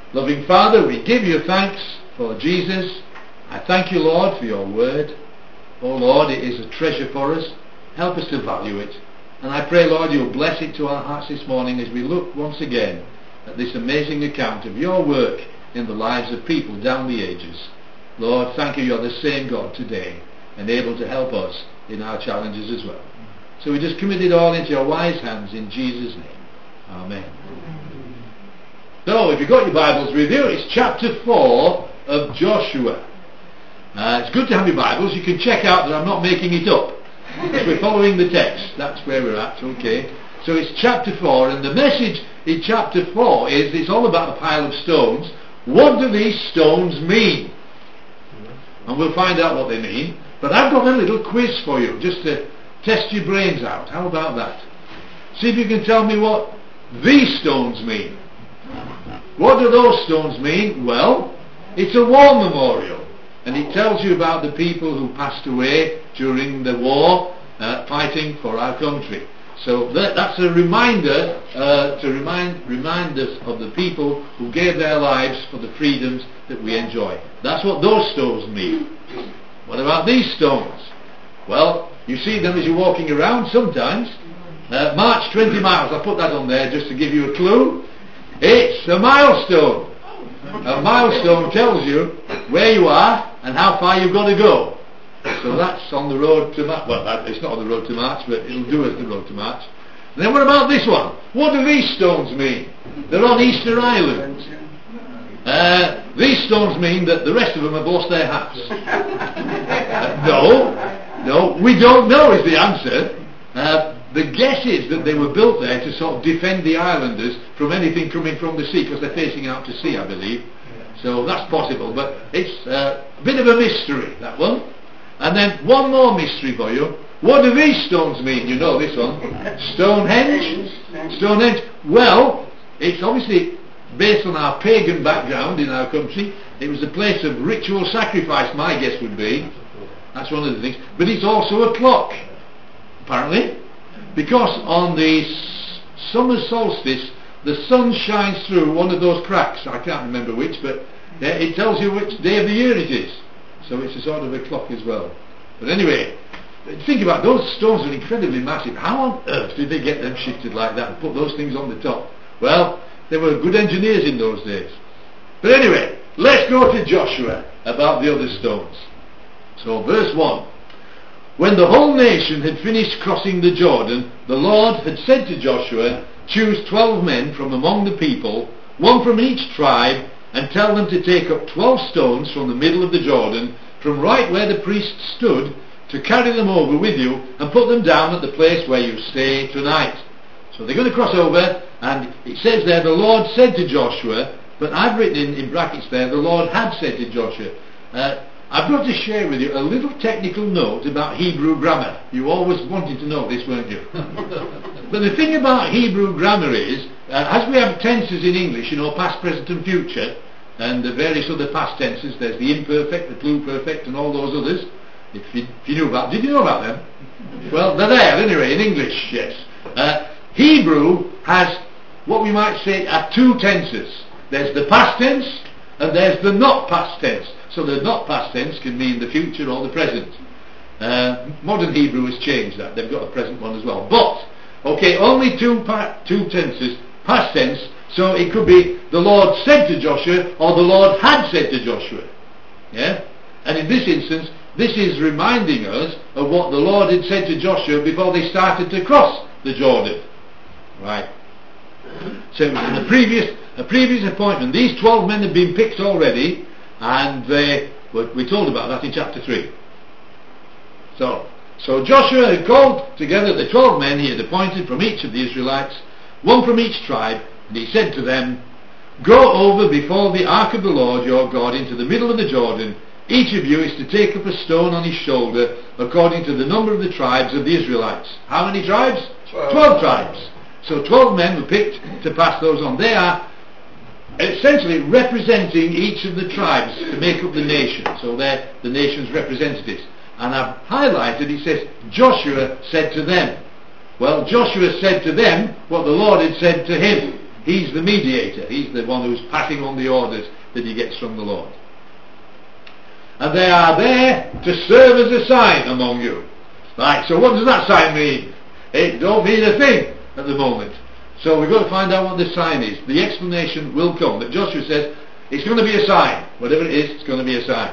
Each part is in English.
Loving Father, we give you thanks for Jesus. I thank you, Lord, for your word. Oh Lord, it is a treasure for us. Help us to value it. And I pray, Lord, you'll bless it to our hearts this morning as we look once again at this amazing account of your work in the lives of people down the ages. Lord, thank you, you're the same God today and able to help us in our challenges as well. So we just commit it all into your wise hands in Jesus' name. Amen. So if you've got your Bibles with you, it's chapter 4 of Joshua. It's good to have your Bibles. You can check out that I'm not making it up. As we're following the text, that's where we're at, okay? So it's chapter 4, and the message in chapter 4 is it's all about a pile of stones. What do these stones mean? And we'll find out what they mean. But I've got a little quiz for you, just to test your brains out. How about that? See if you can tell me what these stones mean. What do those stones mean? Well, it's a war memorial. And it tells you about the people who passed away during the war fighting for our country. So that's a reminder to remind us of the people who gave their lives for the freedoms that we enjoy. That's what those stones mean. What about these stones? Well, you see them as you're walking around sometimes. March 20 miles, I put that on there just to give you a clue. It's a milestone. A milestone tells you where you are and how far you've got to go. So that's on the road to March. Well, it's not on the road to March, but it'll do as the road to March. And then what about this one? What do these stones mean? They're on Easter Island. These stones mean that the rest of them have lost their hats. No, we don't know is the answer. The guess is that they were built there to sort of defend the islanders from anything coming from the sea, because they're facing out to sea, I believe. So that's possible, but it's a bit of a mystery, that one. And then one more mystery for you. What do these stones mean? You know this one. Stonehenge. Stonehenge. Well, it's obviously based on our pagan background in our country. It was a place of ritual sacrifice, my guess would be. That's one of the things. But it's also a clock, apparently. Because on the summer solstice, the sun shines through one of those cracks. I can't remember which, but it tells you which day of the year it is. So it's a sort of a clock as well. But anyway, think about it. Those stones are incredibly massive. How on earth did they get them shifted like that and put those things on the top? Well, they were good engineers in those days. But anyway, let's go to Joshua about the other stones. So verse 1. When the whole nation had finished crossing the Jordan, the Lord had said to Joshua, choose 12 men from among the people, one from each tribe, and tell them to take up 12 stones from the middle of the Jordan, from right where the priests stood, to carry them over with you and put them down at the place where you stay tonight. So they're going to cross over, and it says there, the Lord said to Joshua, but I've written in brackets there, the Lord had said to Joshua. I've got to share with you a little technical note about Hebrew grammar. You always wanted to know this, weren't you? But the thing about Hebrew grammar is, as we have tenses in English, you know, past, present and future, and the various other past tenses, there's the imperfect, the pluperfect and all those others. If you knew about, did you know about them? Well, they're there anyway, in English, yes. Hebrew has what we might say are two tenses. There's the past tense and there's the not past tense. So the not past tense can mean the future or the present. Modern Hebrew has changed that. They've got a present one as well. But, okay, only two tenses, past tense, so it could be the Lord said to Joshua or the Lord had said to Joshua. Yeah? And in this instance, this is reminding us of what the Lord had said to Joshua before they started to cross the Jordan. Right. So in a previous appointment, these 12 men had been picked already, and we're told about that in chapter 3. So Joshua had called together the 12 men he had appointed from each of the Israelites, one from each tribe, and he said to them, go over before the ark of the Lord your God into the middle of the Jordan. Each of you is to take up a stone on his shoulder according to the number of the tribes of the Israelites. How many tribes? 12 tribes. So 12 men were picked to pass those on. They are essentially representing each of the tribes to make up the nation. So they're the nation's representatives. And I've highlighted, it says, Joshua said to them. Well, Joshua said to them what the Lord had said to him. He's the mediator. He's the one who's passing on the orders that he gets from the Lord. And they are there to serve as a sign among you. Right, so what does that sign mean? It don't mean a thing at the moment. So we've got to find out what the sign is. The explanation will come. But Joshua says, it's going to be a sign. Whatever it is, it's going to be a sign.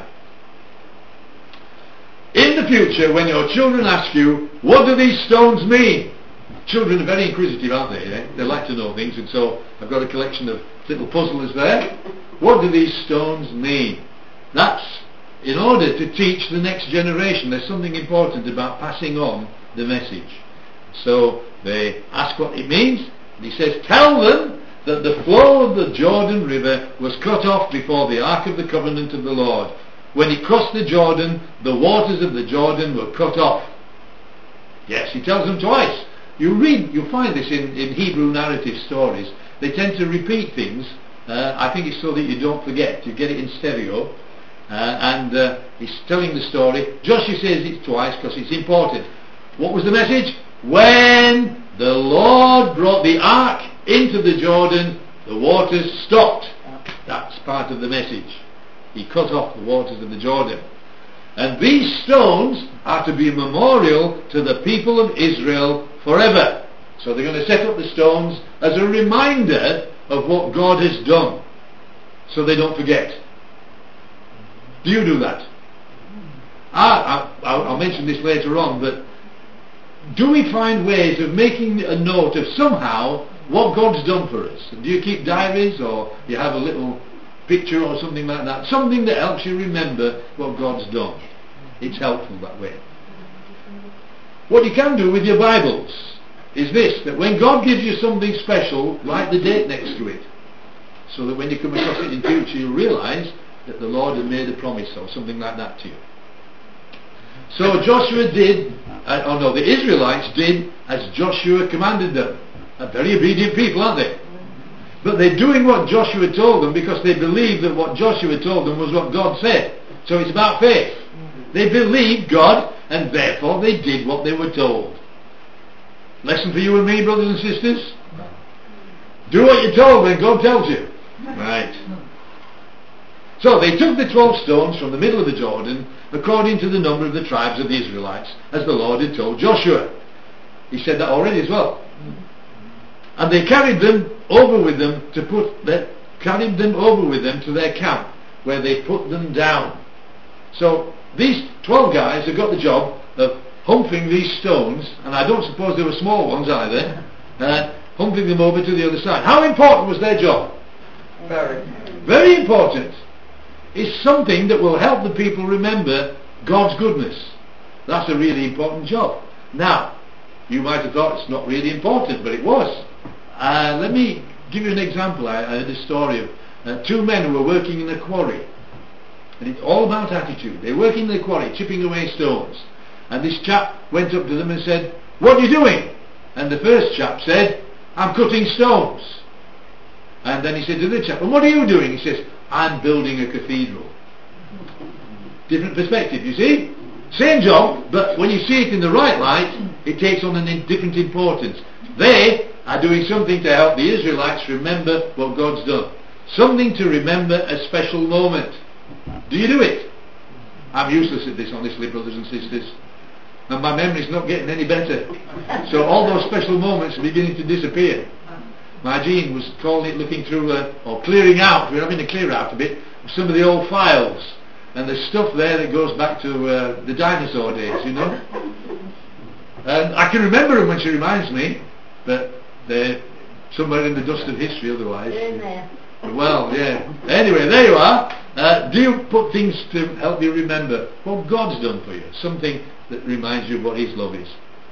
In the future, when your children ask you, what do these stones mean? Children are very inquisitive, aren't they? Eh? They like to know things, and so I've got a collection of little puzzlers there. What do these stones mean? That's in order to teach the next generation. There's something important about passing on the message. So they ask what it means, and he says, tell them that the flow of the Jordan River was cut off before the Ark of the Covenant of the Lord. When he crossed the Jordan, the waters of the Jordan were cut off. Yes, he tells them twice. You'll find this in Hebrew narrative stories. They tend to repeat things. I think it's so that you don't forget. You get it in stereo. And he's telling the story. Joshua says it twice because it's important. What was the message? When the Lord brought the ark into the Jordan, the waters stopped. That's part of the message. He cut off the waters of the Jordan. And these stones are to be a memorial to the people of Israel forever. So they're going to set up the stones as a reminder of what God has done, so they don't forget. Do you do that? I'll mention this later on, but do we find ways of making a note of somehow what God's done for us? Do you keep diaries, or you have a little picture or something like that? Something that helps you remember what God's done. It's helpful that way. What you can do with your Bibles is this, that when God gives you something special, write the date next to it, so that when you come across it in future, you realise that the Lord had made a promise or something like that to you. So Joshua did, the Israelites did as Joshua commanded them. They're very obedient people, aren't they? But they're doing what Joshua told them because they believe that what Joshua told them was what God said. So it's about faith. They believed God, and therefore they did what they were told. Lesson for you and me, brothers and sisters. Do what you're told when God tells you. Right. So they took the 12 stones from the middle of the Jordan, according to the number of the tribes of the Israelites, as the Lord had told Joshua. He said that already as well. And they carried them over with them to their camp, where they put them down. So these 12 guys have got the job of humping these stones, and I don't suppose they were small ones either, humping them over to the other side. How important was their job? Very important. It's something that will help the people remember God's goodness. That's a really important job. Now, you might have thought it's not really important, but it was. Let me give you an example. I heard a story of two men who were working in a quarry. And it's all about attitude. They're working in the quarry, chipping away stones. And this chap went up to them and said, what are you doing? And the first chap said, I'm cutting stones. And then he said to the chap, and what are you doing? He says, I'm building a cathedral. Different perspective, you see? Same job, but when you see it in the right light, it takes on a different importance. They are doing something to help the Israelites remember what God's done. Something to remember a special moment. Do you do it? I'm useless at this, honestly, brothers and sisters. And my memory's not getting any better. So all those special moments are beginning to disappear. My Jean was calling it looking through, or clearing out, we're having to clear out a bit, some of the old files. And there's stuff there that goes back to the dinosaur days, you know. And I can remember them when she reminds me, but they're somewhere in the dust of history otherwise. They're in there. Well, yeah. Anyway, there you are. Do you put things to help you remember what God's done for you? Something that reminds you of what His love is.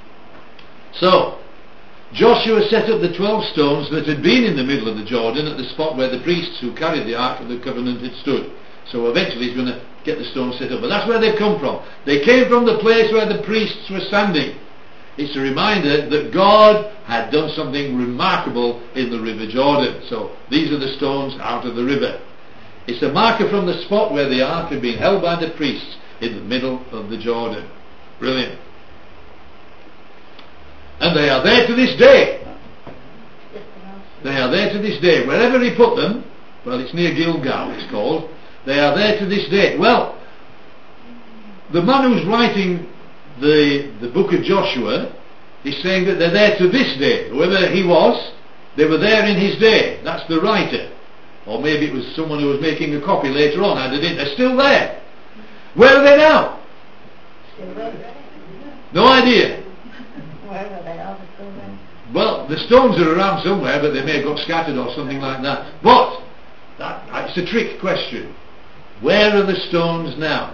So, Joshua set up the 12 stones that had been in the middle of the Jordan at the spot where the priests who carried the Ark of the Covenant had stood. So eventually he's going to get the stones set up. But that's where they've come from. They came from the place where the priests were standing. It's a reminder that God had done something remarkable in the River Jordan. So these are the stones out of the river. It's a marker from the spot where the ark had been held by the priests in the middle of the Jordan. Brilliant. And they are there to this day. They are there to this day. Wherever he put them, well, it's near Gilgal, it's called. They are there to this day. Well, the man who's writing the book of Joshua is saying that they're there to this day. Whoever he was, they were there in his day. That's the writer. Or maybe it was someone who was making a copy later on, added in. They're still there. Where are they now? Still there. No idea. Wherever they are, they're still there. Well, the stones are around somewhere, but they may have got scattered or something like that. But it's a trick question. Where are the stones now?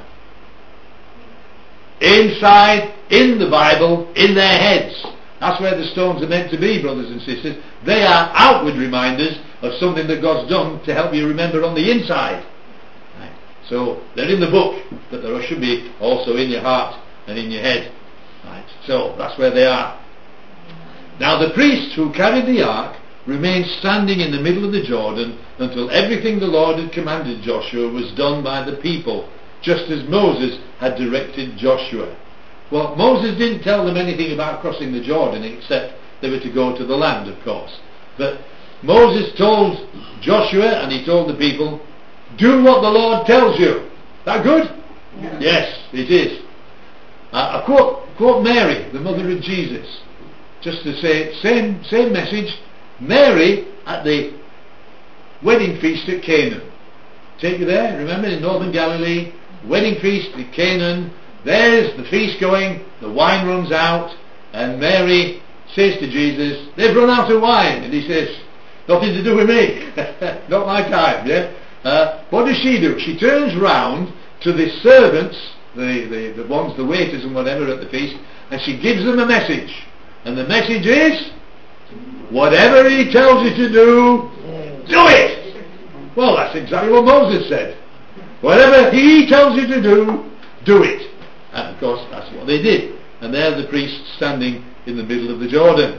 Inside, in the Bible, in their heads. That's where the stones are meant to be, brothers and sisters. They are outward reminders of something that God's done to help you remember on the inside. Right. So they're in the book, but there should be also in your heart and in your head. Right. So that's where they are. Now the priests who carried the ark remained standing in the middle of the Jordan until everything the Lord had commanded Joshua was done by the people, just as Moses had directed Joshua. Well, Moses didn't tell them anything about crossing the Jordan except they were to go to the land, of course. But Moses told Joshua and he told the people, do what the Lord tells you. That good? Yeah. Yes, it is. I quote Mary, the mother of Jesus, just to say, same message. Mary at the wedding feast at Canaan. Take you there, remember, in northern Galilee, wedding feast at Canaan. There's the feast going, the wine runs out, and Mary says to Jesus, they've run out of wine. And he says, nothing to do with me. Not my time, yeah? What does she do? She turns round to the servants, the ones, the waiters and whatever at the feast, and she gives them a message. And the message is, whatever he tells you to do, do it! Well, that's exactly what Moses said. Whatever he tells you to do it. And of course, that's what they did. And there the priests standing in the middle of the Jordan.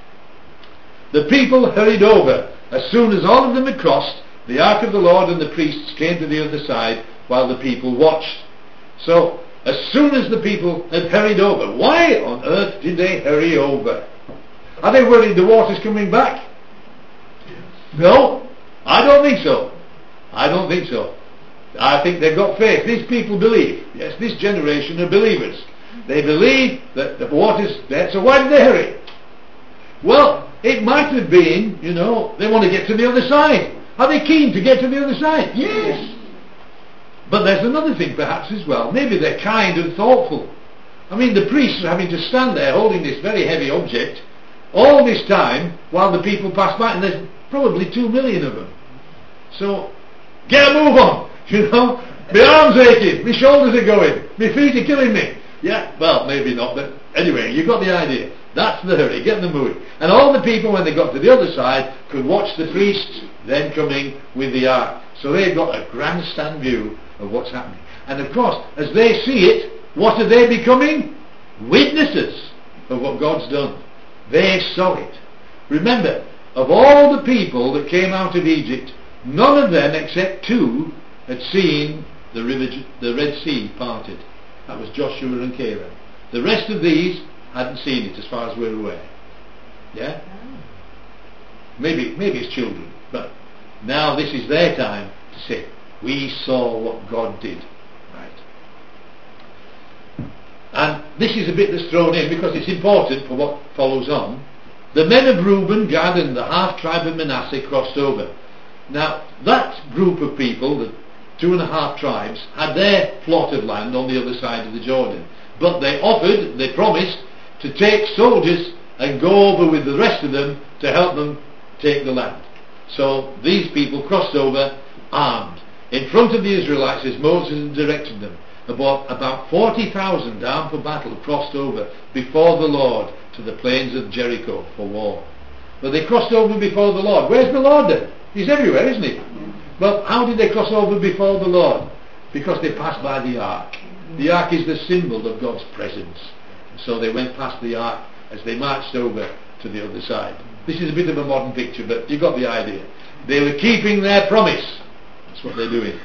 The people hurried over. As soon as all of them had crossed, the ark of the Lord and the priests came to the other side while the people watched. So, as soon as the people had hurried over, why on earth did they hurry over? Are they worried the water's coming back? No, I don't think so. I don't think so. I think they've got faith. These people believe. Yes, this generation are believers. They believe that the water's there, so why did they hurry? Well, it might have been, they want to get to the other side. Are they keen to get to the other side? Yes. But there's another thing perhaps as well. Maybe they're kind and thoughtful. I mean, the priests are having to stand there holding this very heavy object all this time while the people pass by, and there's probably 2 million of them. So, get a move on, My arms aching, my shoulders are going, my feet are killing me. Yeah, well, maybe not, but anyway, you got the idea. That's the hurry, get them moving. And all the people, when they got to the other side, could watch the priests then coming with the ark. So they've got a grandstand view of what's happening. And of course, as they see it, what are they becoming? Witnesses of what God's done. They saw it. Remember, of all the people that came out of Egypt, none of them except 2 had seen the Red Sea parted. That was Joshua and Caleb. The rest of these hadn't seen it as far as we're aware. Yeah? Maybe it's children, but now this is their time to say, we saw what God did. Right. And this is a bit that's thrown in because it's important for what follows on. The men of Reuben, Gad and the half-tribe of Manasseh crossed over. Now, that group of people, the 2.5 tribes, had their plot of land on the other side of the Jordan. But they promised to take soldiers and go over with the rest of them to help them take the land. So these people crossed over armed. In front of the Israelites, as Moses had directed them, about 40,000 armed for battle crossed over before the Lord to the plains of Jericho for war. But they crossed over before the Lord. Where's the Lord then? He's everywhere, isn't he? Well, how did they cross over before the Lord? Because they passed by the ark. The ark is the symbol of God's presence. So they went past the ark as they marched over to the other side. This is a bit of a modern picture, but you got the idea. They were keeping their promise. That's what they're doing.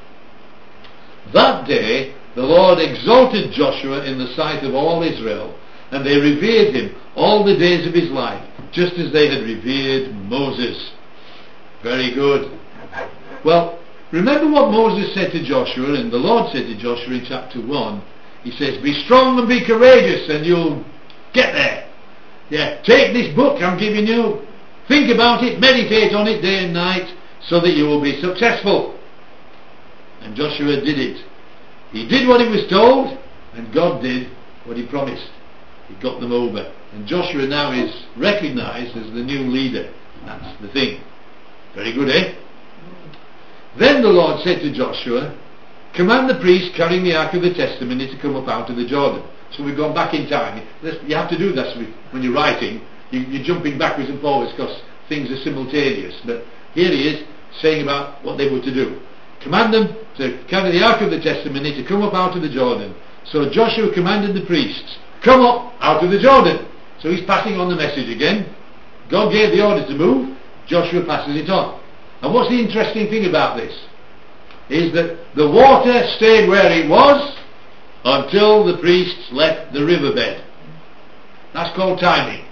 That day the Lord exalted Joshua in the sight of all Israel, and they revered him all the days of his life, just as they had revered Moses. Very good. Well, remember what Moses said to Joshua, and the Lord said to Joshua in chapter 1. He says, be strong and be courageous and you'll get there. Yeah, take this book I'm giving you, think about it, meditate on it day and night, so that you will be successful. And Joshua did it. He did what he was told, and God did what he promised. He got them over. And Joshua now is recognized as the new leader. That's the thing. Very good, eh? Then the Lord said to Joshua, command the priest carrying the Ark of the Testimony to come up out of the Jordan. So we've gone back in time. You have to do that when you're writing. You're jumping backwards and forwards because things are simultaneous. But here he is saying about what they were to do. Command them to carry the Ark of the Testimony to come up out of the Jordan. So Joshua commanded the priests, come up out of the Jordan. So he's passing on the message again. God gave the order to move. Joshua passes it on. And what's the interesting thing about this is that the water stayed where it was until the priests left the riverbed. That's called timing.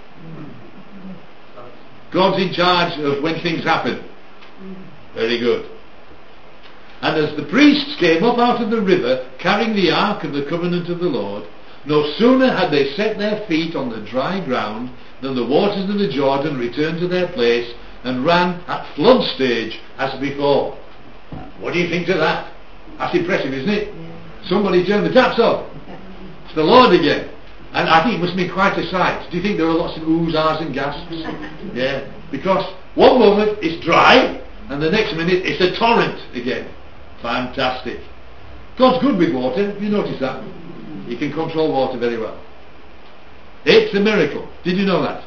God's in charge of when things happen. Very good. And as the priests came up out of the river carrying the Ark of the Covenant of the Lord, no sooner had they set their feet on the dry ground than the waters of the Jordan returned to their place and ran at flood stage as before. What do you think of that? That's impressive, isn't it? Yeah. Somebody turned the taps off. It's the Lord again. And I think it must be quite a sight. Do you think there are lots of oohs, ahs and gasps? Yeah. Because one moment it's dry and the next minute it's a torrent again. Fantastic. God's good with water. Have you noticed that? He can control water very well. It's a miracle. Did you know that?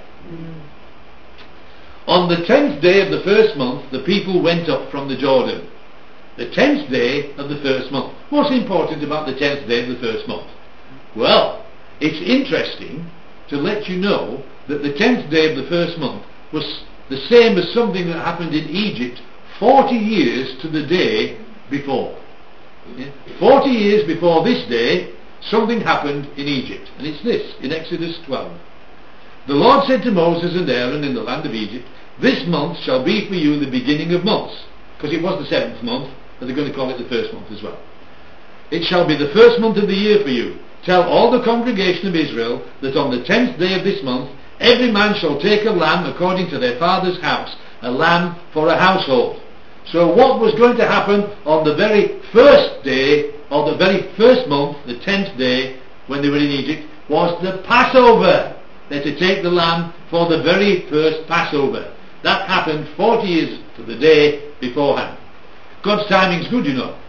On the 10th day of the first month, the people went up from the Jordan. The 10th day of the first month. What's important about the 10th day of the first month? Well, it's interesting to let you know that the 10th day of the first month was the same as something that happened in Egypt 40 years to the day before. 40 years before this day, something happened in Egypt. And it's this, in Exodus 12. The Lord said to Moses and Aaron in the land of Egypt, this month shall be for you the beginning of months. Because it was the 7th month, but they're going to call it the first month as well. It shall be the first month of the year for you. Tell all the congregation of Israel that on the 10th day of this month, every man shall take a lamb according to their father's house, a lamb for a household. So what was going to happen on the very first day, or the very first month, the 10th day, when they were in Egypt, was the Passover. They're to take the lamb for the very first Passover. That happened 40 years to the day beforehand. God's timing's good, you know.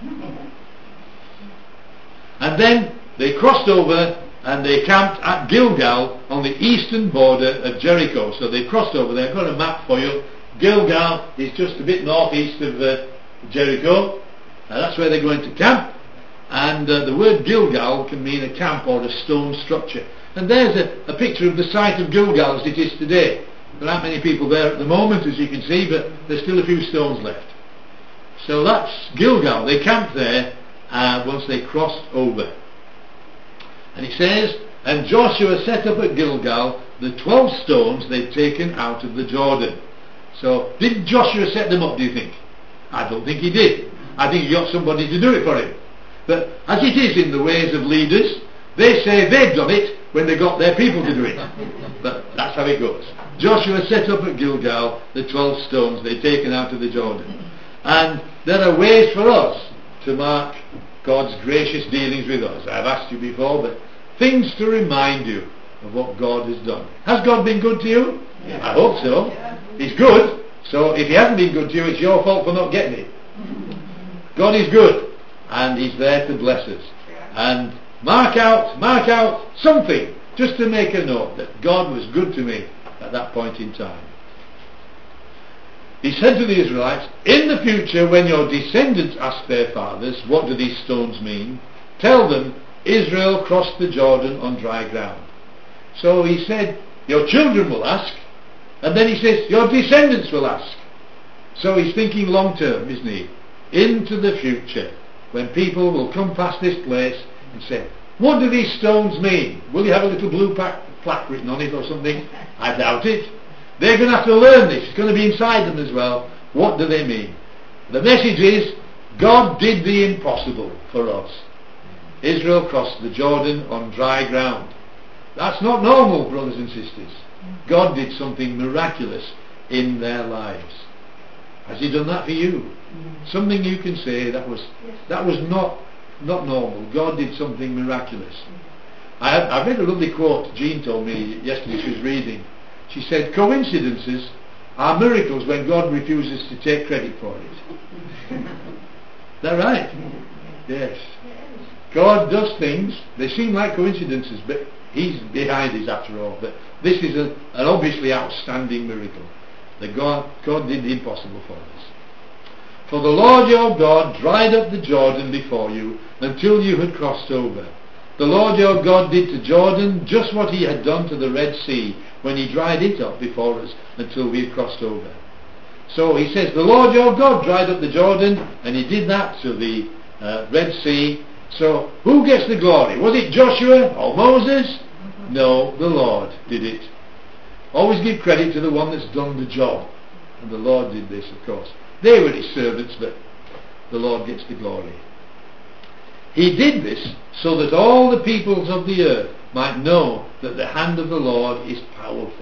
And then they crossed over and they camped at Gilgal on the eastern border of Jericho. So they crossed over there. I've got a map for you. Gilgal is just a bit northeast of Jericho. That's where they're going to camp. And the word Gilgal can mean a camp or a stone structure. And there's a picture of the site of Gilgal as it is today. There aren't many people there at the moment, as you can see, but there's still a few stones left. So that's Gilgal. They camped there once they crossed over. And it says, and Joshua set up at Gilgal the 12 stones they'd taken out of the Jordan. So did Joshua set them up, do you think? I don't think he did. I think he got somebody to do it for him. But as it is in the ways of leaders, they say they've done it when they got their people to do it. But that's how it goes. Joshua set up at Gilgal the 12 stones they'd taken out of the Jordan. And there are ways for us to mark God's gracious dealings with us. I've asked you before, but things to remind you of what God has done. Has God been good to you? Yeah. I hope so. He's good. So if he hasn't been good to you, it's your fault for not getting it. God is good, and he's there to bless us. And mark out something, just to make a note that God was good to me at that point in time. He said to the Israelites, in the future when your descendants ask their fathers, what do these stones mean? Tell them, Israel crossed the Jordan on dry ground. So he said, your children will ask, and then he says, your descendants will ask. So he's thinking long term, isn't he? Into the future, when people will come past this place and say, what do these stones mean? Will you have a little blue plaque written on it or something? I doubt it. They're going to have to learn this. It's going to be inside them as well. What do they mean? The message is, God did the impossible for us. Israel crossed the Jordan on dry ground. That's not normal, brothers and sisters. God did something miraculous in their lives. Has He done that for you? Something you can say that was not normal. God did something miraculous. I read a lovely quote Jean told me yesterday. She was reading. She said, coincidences are miracles when God refuses to take credit for it. Is that right? Yes. God does things, they seem like coincidences, but He's behind it after all. But this is an obviously outstanding miracle, that God did the impossible for us. For the Lord your God dried up the Jordan before you until you had crossed over. The Lord your God did to Jordan just what He had done to the Red Sea when He dried it up before us until we had crossed over. So He says, the Lord your God dried up the Jordan, and He did that to the Red Sea. So who gets the glory? Was it Joshua or Moses? No, the Lord did it. Always give credit to the one that's done the job. And the Lord did this, of course. They were His servants, but the Lord gets the glory. He did this so that all the peoples of the earth might know that the hand of the Lord is powerful.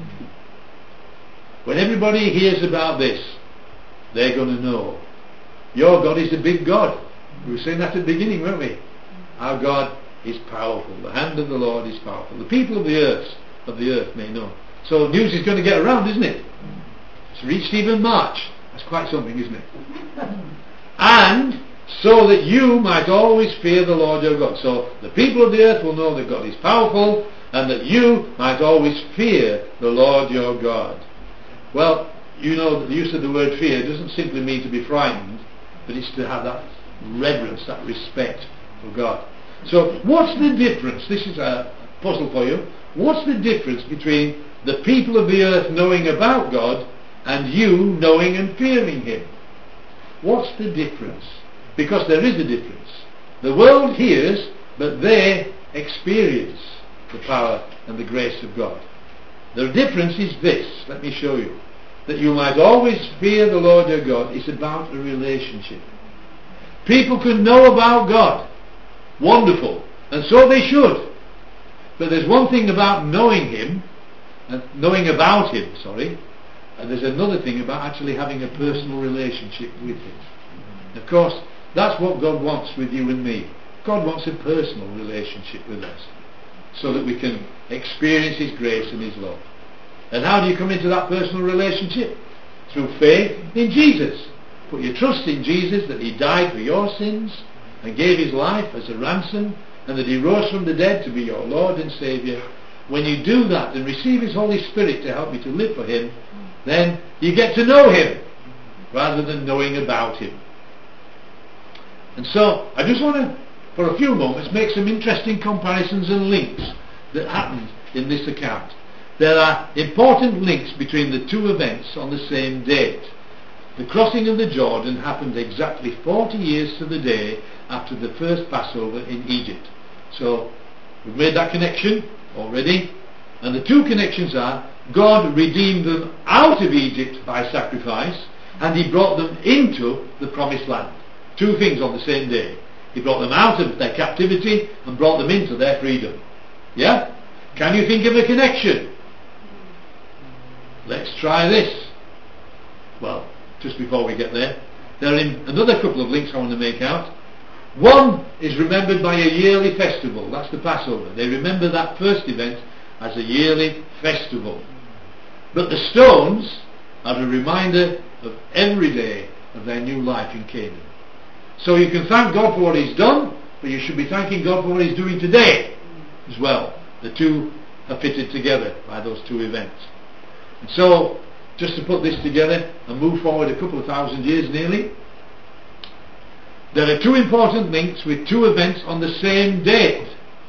When everybody hears about this, they're going to know your God is a big God. We were saying that at the beginning, weren't we? Our God is powerful. The hand of the Lord is powerful. The people of the earth may know. So news is going to get around, isn't it? It's reached even March. That's quite something, isn't it? And so that you might always fear the Lord your God. So the people of the earth will know that God is powerful, and that you might always fear the Lord your God. Well, you know, the use of the word fear doesn't simply mean to be frightened, but it's to have that reverence, that respect for God. So what's the difference? This is a puzzle for you. What's the difference between the people of the earth knowing about God and you knowing and fearing Him? What's the difference? Because there is a difference. The world hears, but they experience the power and the grace of God. The difference is this. Let me show you. That you might always fear the Lord your God is about a relationship. People can know about God. Wonderful. And so they should. But there's one thing about knowing Him, and there's another thing about actually having a personal relationship with Him. Of course, that's what God wants with you and me. God wants a personal relationship with us, so that we can experience His grace and His love. And how do you come into that personal relationship? Through faith in Jesus. Put your trust in Jesus, that He died for your sins and gave His life as a ransom, and that He rose from the dead to be your Lord and Saviour. When you do that and receive His Holy Spirit to help you to live for Him, then you get to know Him rather than knowing about Him. And so I just want to, for a few moments, make some interesting comparisons and links that happened in this account. There are important links between the two events on the same date. The crossing of the Jordan happened exactly 40 years to the day after the first Passover in Egypt. So we've made that connection already. And the two connections are, God redeemed them out of Egypt by sacrifice, and He brought them into the promised land. Two things on the same day. He brought them out of their captivity and brought them into their freedom. Yeah? Can you think of a connection? Let's try this. Well, just before we get there are another couple of links I want to make out. One is remembered by a yearly festival. That's the Passover. They remember that first event as a yearly festival. But the stones are a reminder of every day of their new life in Canaan. So you can thank God for what He's done, but you should be thanking God for what He's doing today as well. The two are fitted together by those two events. And so, just to put this together and move forward a couple of thousand years nearly, there are two important links with two events on the same date.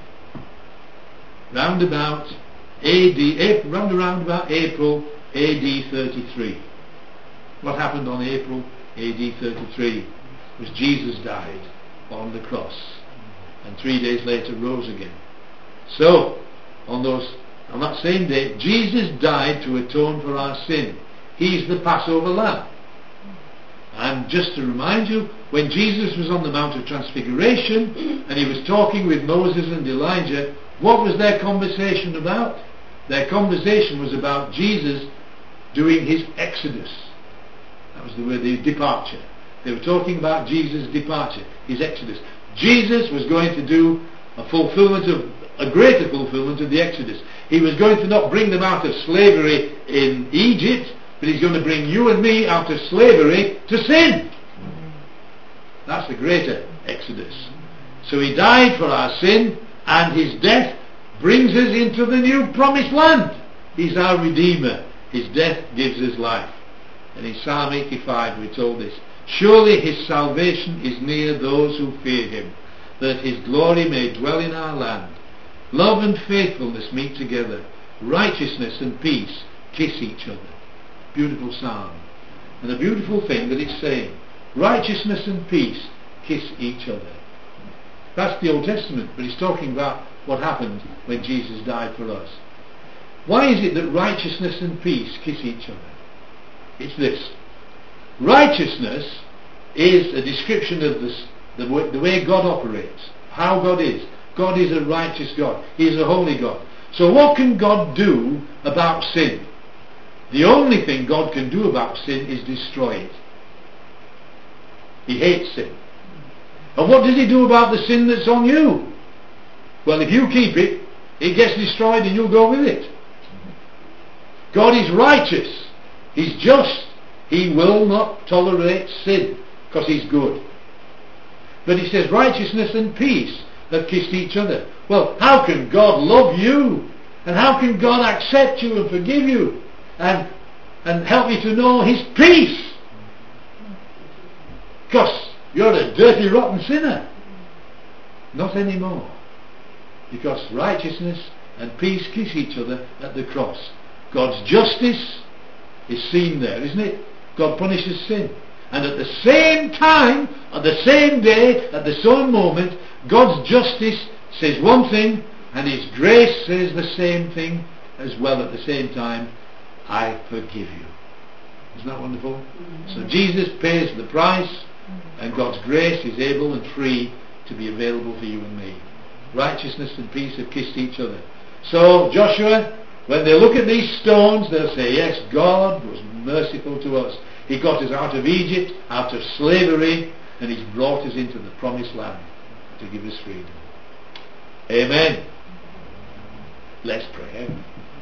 Round about April AD 33. What happened on April AD 33 was Jesus died on the cross and 3 days later rose again. So, on those On that same day, Jesus died to atone for our sin. He's the Passover lamb. And just to remind you, when Jesus was on the Mount of Transfiguration and he was talking with Moses and Elijah, what was their conversation about? Their conversation was about Jesus doing his exodus. That was the word, the departure. They were talking about Jesus' departure, his exodus. Jesus was going to do a greater fulfillment of the exodus. He was going to not bring them out of slavery in Egypt, but he's going to bring you and me out of slavery to sin. That's the greater exodus. So he died for our sin, and his death brings us into the new promised land. He's our Redeemer. His death gives us life. And in Psalm 85 we're told this: surely his salvation is near those who fear him, that his glory may dwell in our land. Love and faithfulness meet together. Righteousness and peace kiss each other. Beautiful psalm. And a beautiful thing that it's saying. Righteousness and peace kiss each other. That's the Old Testament, but it's talking about what happened when Jesus died for us. Why is it that righteousness and peace kiss each other? It's this. Righteousness is a description of the way God operates, how God is. God is a righteous God. He is a holy God. So what can God do about sin? The only thing God can do about sin is destroy it. He hates sin. And what does he do about the sin that's on you? Well, if you keep it, it gets destroyed and you'll go with it. God is righteous. He's just. He will not tolerate sin because he's good. But he says righteousness and peace have kissed each other. Well, how can God love you? And how can God accept you and forgive you? And help you to know his peace? Because you're a dirty, rotten sinner. Not anymore. Because righteousness and peace kiss each other at the cross. God's justice is seen there, isn't it? God punishes sin. And at the same time, at the same day, at the same moment, God's justice says one thing and his grace says the same thing as well at the same time. I forgive you. Isn't that wonderful? So Jesus pays the price, and God's grace is able and free to be available for you and me. Righteousness and peace have kissed each other. So Joshua, when they look at these stones, they'll say, yes, God was merciful to us. He got us out of Egypt, out of slavery, and he's brought us into the promised land to give us freedom. Amen. Let's pray.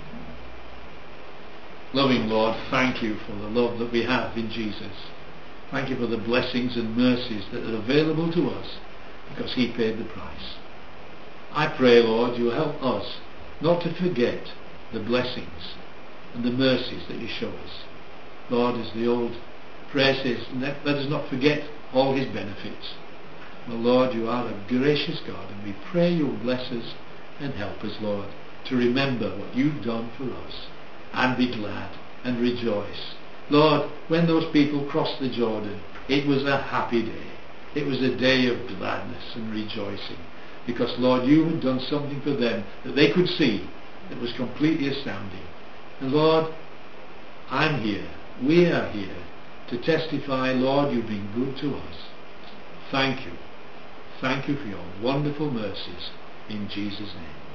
Loving Lord, thank you for the love that we have in Jesus. Thank you for the blessings and mercies that are available to us because he paid the price. I pray, Lord, you'll help us not to forget the blessings and the mercies that you show us. Lord, as the old prayer says, let us not forget all his benefits. Well, Lord, you are a gracious God, and we pray you'll bless us and help us, Lord, to remember what you've done for us and be glad and rejoice. Lord, when those people crossed the Jordan, it was a happy day. It was a day of gladness and rejoicing because, Lord, you had done something for them that they could see that was completely astounding. And Lord, I'm here, we are here to testify, Lord, you've been good to us. Thank you. Thank you for your wonderful mercies in Jesus' name.